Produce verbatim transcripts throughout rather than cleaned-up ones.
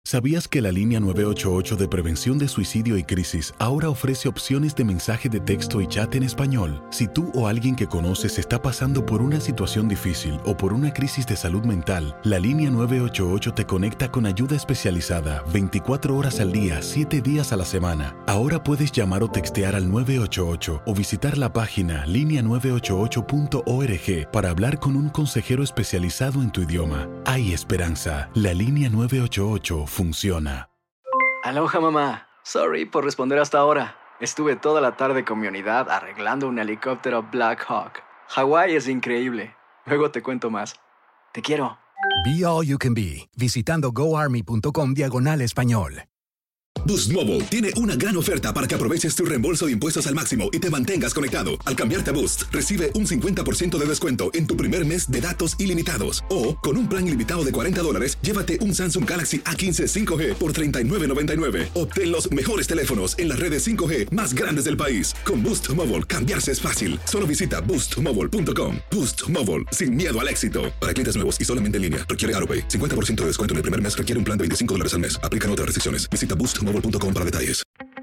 ¿Sabías que la línea nueve ocho ocho de prevención de suicidio y crisis ahora ofrece opciones de mensaje de texto y chat en español? Si tú o alguien que conoces está pasando por una situación difícil o por una crisis de salud mental, la línea nueve ocho ocho te conecta con ayuda especializada veinticuatro horas al día, siete días a la semana. Ahora puedes llamar o textear al nueve ocho ocho o visitar la página línea nueve ocho ocho punto org para hablar con un consejero especializado en tu idioma. Hay esperanza. La línea nueve ocho ocho funciona. Aloha, mamá. Sorry por responder hasta ahora. Estuve toda la tarde con mi unidad arreglando un helicóptero Black Hawk. Hawái es increíble. Luego te cuento más. Te quiero. Be All You Can Be, visitando goarmy.com diagonal español. Boost Mobile tiene una gran oferta para que aproveches tu reembolso de impuestos al máximo y te mantengas conectado. Al cambiarte a Boost, recibe un cincuenta por ciento de descuento en tu primer mes de datos ilimitados. O, con un plan ilimitado de cuarenta dólares, llévate un Samsung Galaxy A quince cinco G por treinta y nueve noventa y nueve. Obtén los mejores teléfonos en las redes cinco G más grandes del país. Con Boost Mobile, cambiarse es fácil. Solo visita boost mobile punto com. Boost Mobile, sin miedo al éxito. Para clientes nuevos y solamente en línea, requiere AutoPay. cincuenta por ciento de descuento en el primer mes requiere un plan de veinticinco dólares al mes. Aplican otras restricciones. Visita boost mobile punto com para detalles.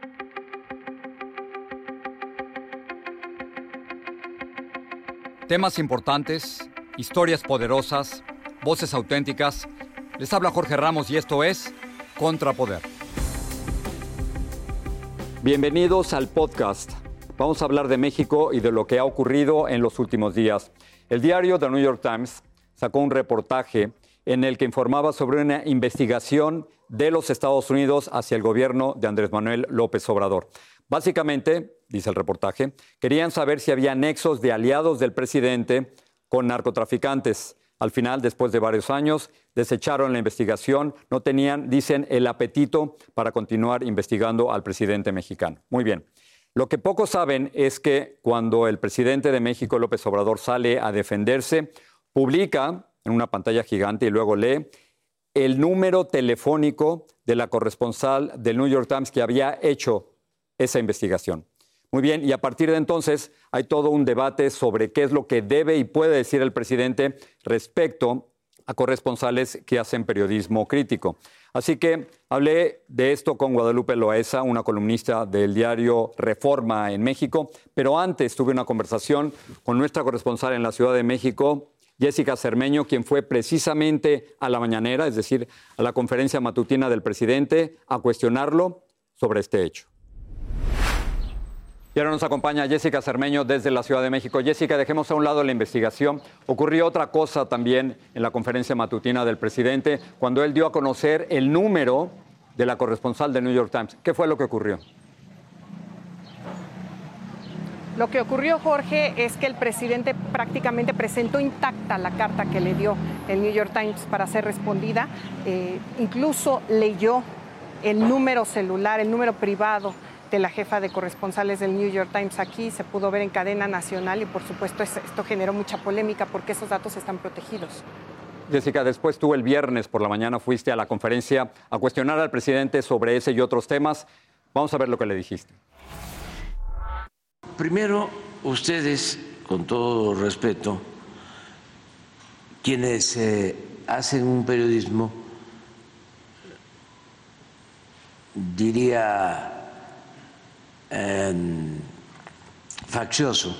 Temas importantes, historias poderosas, voces auténticas. Les habla Jorge Ramos y esto es Contrapoder. Bienvenidos al podcast. Vamos a hablar de México y de lo que ha ocurrido en los últimos días. El diario The New York Times sacó un reportaje en el que informaba sobre una investigación de los Estados Unidos hacia el gobierno de Andrés Manuel López Obrador. Básicamente, dice el reportaje, querían saber si había nexos de aliados del presidente con narcotraficantes. Al final, después de varios años, desecharon la investigación, no tenían, dicen, el apetito para continuar investigando al presidente mexicano. Muy bien. Lo que pocos saben es que cuando el presidente de México, López Obrador, sale a defenderse, publica en una pantalla gigante y luego lee el número telefónico de la corresponsal del New York Times que había hecho esa investigación. Muy bien, y a partir de entonces hay todo un debate sobre qué es lo que debe y puede decir el presidente respecto a corresponsales que hacen periodismo crítico. Así que hablé de esto con Guadalupe Loaesa, una columnista del diario Reforma en México, pero antes tuve una conversación con nuestra corresponsal en la Ciudad de México, Jessica Cermeño, quien fue precisamente a la mañanera, es decir, a la conferencia matutina del presidente, a cuestionarlo sobre este hecho. Y ahora nos acompaña Jessica Cermeño desde la Ciudad de México. Jessica, dejemos a un lado la investigación. Ocurrió otra cosa también en la conferencia matutina del presidente, cuando él dio a conocer el número de la corresponsal del New York Times. ¿Qué fue lo que ocurrió? Lo que ocurrió, Jorge, es que el presidente prácticamente presentó intacta la carta que le dio el New York Times para ser respondida. Eh, incluso leyó el número celular, el número privado de la jefa de corresponsales del New York Times aquí. Se pudo ver en cadena nacional y, por supuesto, esto generó mucha polémica porque esos datos están protegidos. Jessica, después tú el viernes por la mañana fuiste a la conferencia a cuestionar al presidente sobre ese y otros temas. Vamos a ver lo que le dijiste. Primero, ustedes, con todo respeto, quienes eh, hacen un periodismo, diría, eh, faccioso,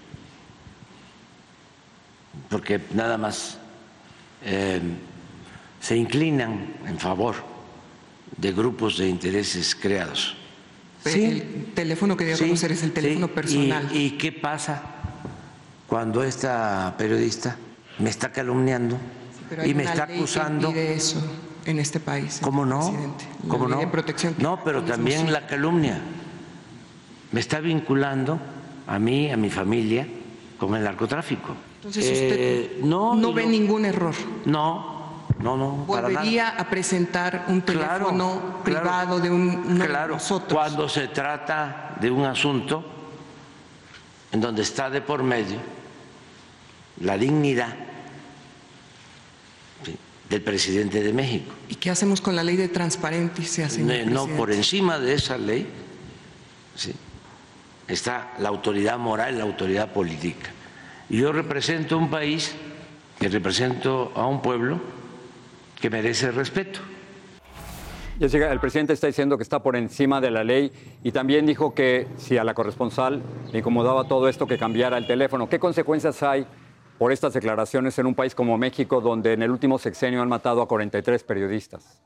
porque nada más eh, se inclinan en favor de grupos de intereses creados. Sí, el teléfono que dio a sí, conocer es el teléfono sí. personal. ¿Y, ¿Y qué pasa cuando esta periodista me está calumniando Sí, pero hay y me una está ley acusando? Que impide eso en este país. ¿Cómo no? Presidente. La ¿Cómo ley no? de protección. No, pero también la calumnia me está vinculando a mí, a mi familia, con el narcotráfico. Entonces usted eh, no, no ve yo, ningún error. No. No, no, para ¿Volvería nada. a presentar un teléfono claro, privado claro, de un, uno claro, de nosotros? Cuando se trata de un asunto en donde está de por medio la dignidad, ¿sí?, del presidente de México. ¿Y qué hacemos con la ley de transparencia, señor No, presidente? no, por encima de esa ley, ¿sí?, está la autoridad moral, la autoridad política. Y yo represento un país, que represento a un pueblo que merece respeto. Jessica, el presidente está diciendo que está por encima de la ley y también dijo que si a la corresponsal le incomodaba todo esto, que cambiara el teléfono. ¿Qué consecuencias hay por estas declaraciones en un país como México, donde en el último sexenio han matado a cuarenta y tres periodistas?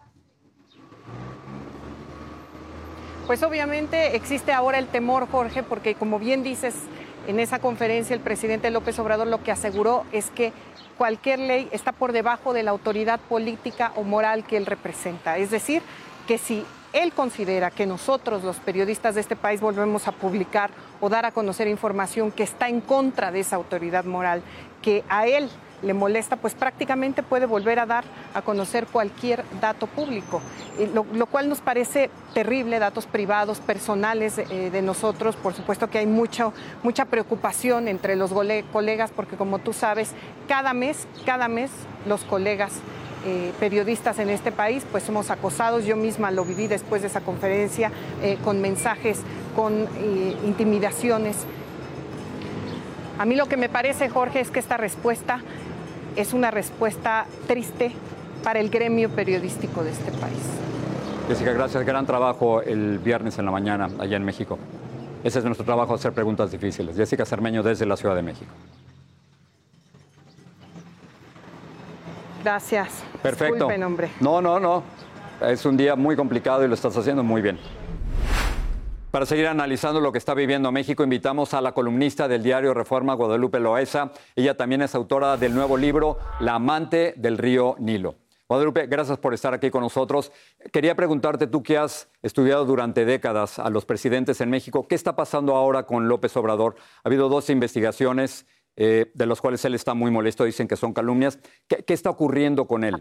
Pues obviamente existe ahora el temor, Jorge, porque como bien dices, en esa conferencia el presidente López Obrador lo que aseguró es que cualquier ley está por debajo de la autoridad política o moral que él representa. Es decir, que si él considera que nosotros, los periodistas de este país, volvemos a publicar o dar a conocer información que está en contra de esa autoridad moral, que a él le molesta, pues prácticamente puede volver a dar a conocer cualquier dato público, lo, lo cual nos parece terrible, datos privados, personales eh, de nosotros. Por supuesto que hay mucho, mucha preocupación entre los colegas, porque como tú sabes, cada mes, cada mes los colegas eh, periodistas en este país, pues somos acosados. Yo misma lo viví después de esa conferencia, eh, con mensajes, con eh, intimidaciones. A mí lo que me parece, Jorge, es que esta respuesta es una respuesta triste para el gremio periodístico de este país. Jessica, gracias. Gran trabajo el viernes en la mañana allá en México. Ese es nuestro trabajo, hacer preguntas difíciles. Jessica Cermeño desde la Ciudad de México. Gracias. Perfecto. Disculpen, hombre. No, no, no. Es un día muy complicado y lo estás haciendo muy bien. Para seguir analizando lo que está viviendo México, invitamos a la columnista del diario Reforma, Guadalupe Loaesa. Ella también es autora del nuevo libro, La amante del río Nilo. Guadalupe, gracias por estar aquí con nosotros. Quería preguntarte, tú que has estudiado durante décadas a los presidentes en México, ¿qué está pasando ahora con López Obrador? Ha habido dos investigaciones eh, de las cuales él está muy molesto, dicen que son calumnias. ¿Qué, qué está ocurriendo con él?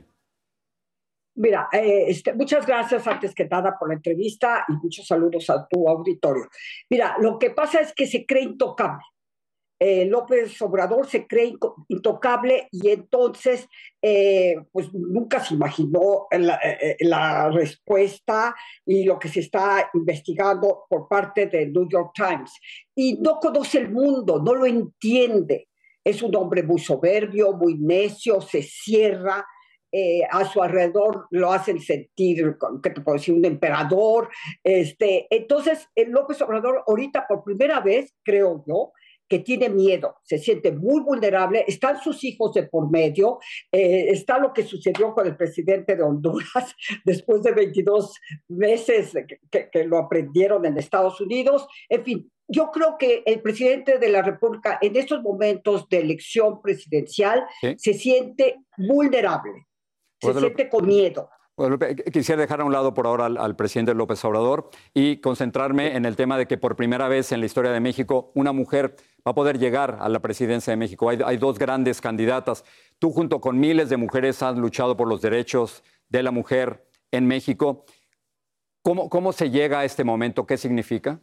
Mira, eh, este, muchas gracias antes que nada por la entrevista y muchos saludos a tu auditorio. Mira, lo que pasa es que se cree intocable. Eh, López Obrador se cree intocable y entonces eh, pues nunca se imaginó la, eh, la respuesta y lo que se está investigando por parte de New York Times. Y no conoce el mundo, no lo entiende. Es un hombre muy soberbio, muy necio, se cierra. Eh, a su alrededor lo hacen sentir, ¿qué te puedo decir?, un emperador. Este, entonces, el López Obrador ahorita por primera vez, creo yo, que tiene miedo, se siente muy vulnerable, están sus hijos de por medio, eh, está lo que sucedió con el presidente de Honduras después de veintidós meses que, que, que lo aprendieron en Estados Unidos. En fin, yo creo que el presidente de la República en estos momentos de elección presidencial ¿sí? se siente vulnerable. Se Guadalupe, siente con miedo. Guadalupe, quisiera dejar a un lado por ahora al, al presidente López Obrador y concentrarme en el tema de que por primera vez en la historia de México una mujer va a poder llegar a la presidencia de México. Hay, hay dos grandes candidatas. Tú junto con miles de mujeres has luchado por los derechos de la mujer en México. ¿Cómo, cómo se llega a este momento? ¿Qué significa?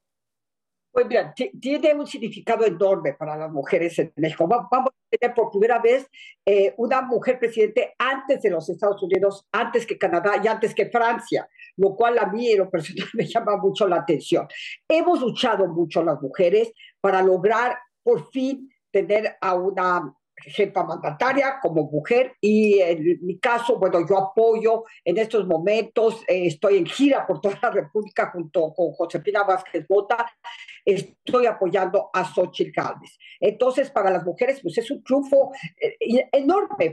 Pues mira, tiene un significado enorme para las mujeres en México. Vamos a tener por primera vez eh, una mujer presidente antes de los Estados Unidos, antes que Canadá y antes que Francia, lo cual a mí en lo personal me llama mucho la atención. Hemos luchado mucho las mujeres para lograr por fin tener a una jefa mandataria como mujer y en mi caso, bueno, yo apoyo en estos momentos, eh, estoy en gira por toda la República junto con Josefina Vázquez Mota, estoy apoyando a Xóchitl Gálvez. Entonces, para las mujeres, pues es un triunfo eh, enorme,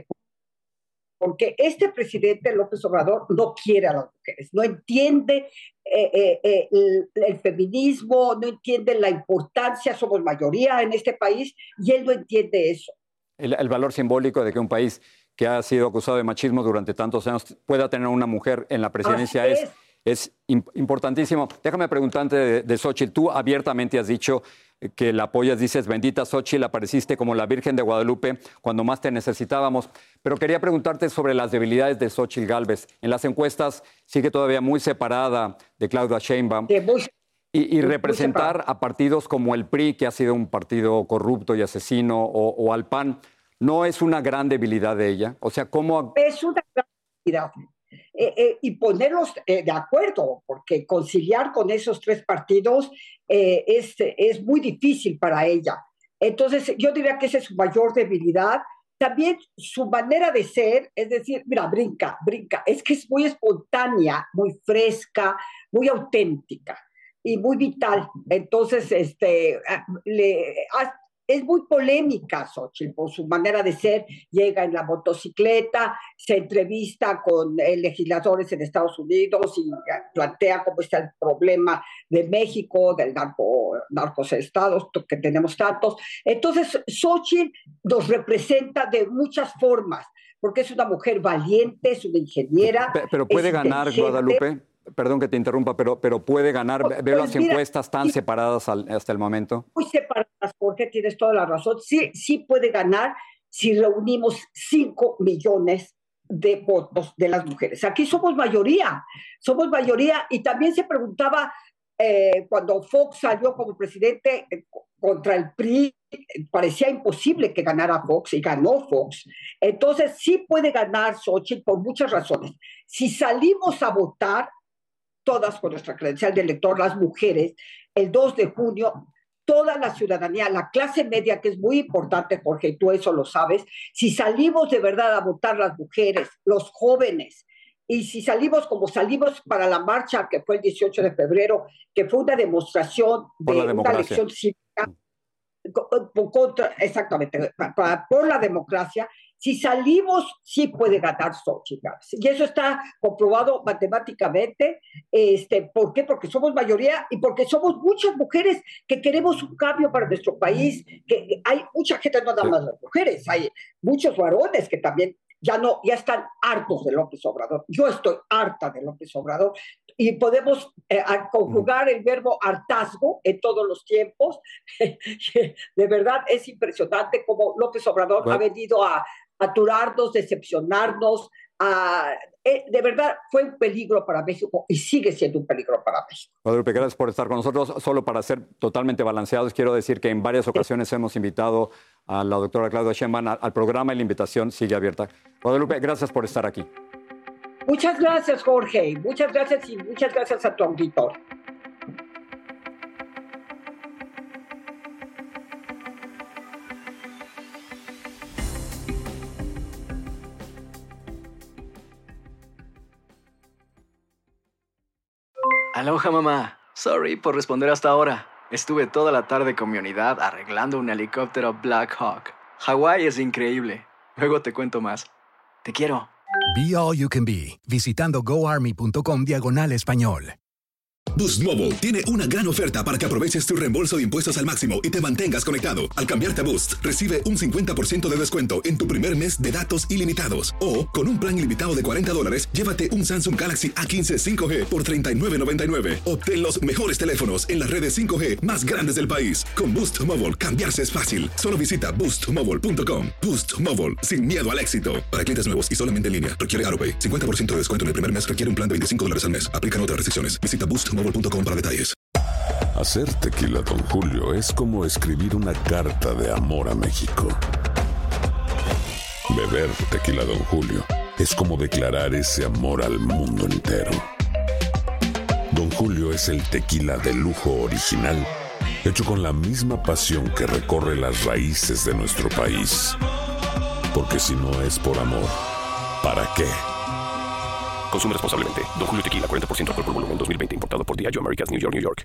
porque este presidente López Obrador no quiere a las mujeres, no entiende eh, eh, eh, el, el feminismo, no entiende la importancia, somos mayoría en este país y él no entiende eso. El, el valor simbólico de que un país que ha sido acusado de machismo durante tantos años pueda tener una mujer en la presidencia es, es, es importantísimo. Déjame preguntarte de, de Xóchitl. Tú abiertamente has dicho que la apoyas, dices, bendita Xóchitl, apareciste como la Virgen de Guadalupe cuando más te necesitábamos. Pero quería preguntarte sobre las debilidades de Xóchitl Gálvez. En las encuestas sigue todavía muy separada de Claudia Sheinbaum. De muy... Y, y representar a partidos como el P R I, que ha sido un partido corrupto y asesino, o, o al P A N, ¿no es una gran debilidad de ella? O sea, ¿cómo...? Es una gran debilidad. Eh, eh, y ponerlos eh, de acuerdo, porque conciliar con esos tres partidos eh, es, es muy difícil para ella. Entonces, yo diría que esa es su mayor debilidad también su manera de ser, es decir, mira, brinca, brinca, es que es muy espontánea, muy fresca, muy auténtica y muy vital. Entonces, este, le, es muy polémica Xochitl por su manera de ser. Llega en la motocicleta, se entrevista con eh, legisladores en Estados Unidos y plantea cómo está el problema de México, del narco, narcos-estados, que tenemos tantos. Entonces, Xochitl nos representa de muchas formas, porque es una mujer valiente, es una ingeniera. Pero, pero puede ganar, Guadalupe. Perdón que te interrumpa, pero, pero puede ganar. Pues, Veo las mira, encuestas tan sí, separadas al, hasta el momento. Muy separadas, Jorge, tienes toda la razón. Sí, sí puede ganar si reunimos cinco millones de votos de las mujeres. Aquí somos mayoría, somos mayoría. Y también se preguntaba, eh, cuando Fox salió como presidente eh, contra el P R I, parecía imposible que ganara Fox, y ganó Fox. Entonces sí puede ganar Xochitl por muchas razones. Si salimos a votar, todas con nuestra credencial de elector, las mujeres, el dos de junio, toda la ciudadanía, la clase media, que es muy importante, Jorge, tú eso lo sabes, si salimos de verdad a votar las mujeres, los jóvenes, y si salimos como salimos para la marcha que fue el dieciocho de febrero, que fue una demostración de una elección cívica, contra, exactamente, para, por la democracia, si salimos, sí puede ganar Xochitl. Y eso está comprobado matemáticamente. Este, ¿Por qué? Porque somos mayoría y porque somos muchas mujeres que queremos un cambio para nuestro país. Que hay mucha gente, no nada más las mujeres, hay muchos varones que también ya, no, ya están hartos de López Obrador. Yo estoy harta de López Obrador. Y podemos eh, conjugar el verbo hartazgo en todos los tiempos. De verdad es impresionante cómo López Obrador bueno. ha venido a aturarnos, decepcionarnos. A, eh, de verdad fue un peligro para México y sigue siendo un peligro para México. Guadalupe, gracias por estar con nosotros. Solo para ser totalmente balanceados, quiero decir que en varias ocasiones sí. hemos invitado a la doctora Claudia Sheinbaum al programa y la invitación sigue abierta. Guadalupe, gracias por estar aquí. Muchas gracias, Jorge. Muchas gracias y muchas gracias a tu auditor. Aloha, mamá. Sorry por responder hasta ahora. Estuve toda la tarde con mi unidad arreglando un helicóptero Black Hawk. Hawái es increíble. Luego te cuento más. Te quiero. Be All You Can Be, visitando goarmy.com diagonal español. Boost Mobile tiene una gran oferta para que aproveches tu reembolso de impuestos al máximo y te mantengas conectado. Al cambiarte a Boost, recibe un cincuenta por ciento de descuento en tu primer mes de datos ilimitados. O, con un plan ilimitado de cuarenta dólares, llévate un Samsung Galaxy A quince cinco G por treinta y nueve noventa y nueve. Obtén los mejores teléfonos en las redes cinco G más grandes del país. Con Boost Mobile, cambiarse es fácil. Solo visita boost mobile punto com. Boost Mobile, sin miedo al éxito. Para clientes nuevos y solamente en línea, requiere AroPay. cincuenta por ciento de descuento en el primer mes requiere un plan de veinticinco dólares al mes. Aplican otras restricciones. Visita boost mobile punto com para detalles. Hacer tequila Don Julio es como escribir una carta de amor a México. Beber tequila Don Julio es como declarar ese amor al mundo entero. Don Julio es el tequila de lujo original, hecho con la misma pasión que recorre las raíces de nuestro país. Porque si no es por amor, ¿para qué? Consume responsablemente. Don Julio Tequila, cuarenta por ciento alcohol por volumen, dos mil veinte. Importado por Diageo Americas, New York, New York.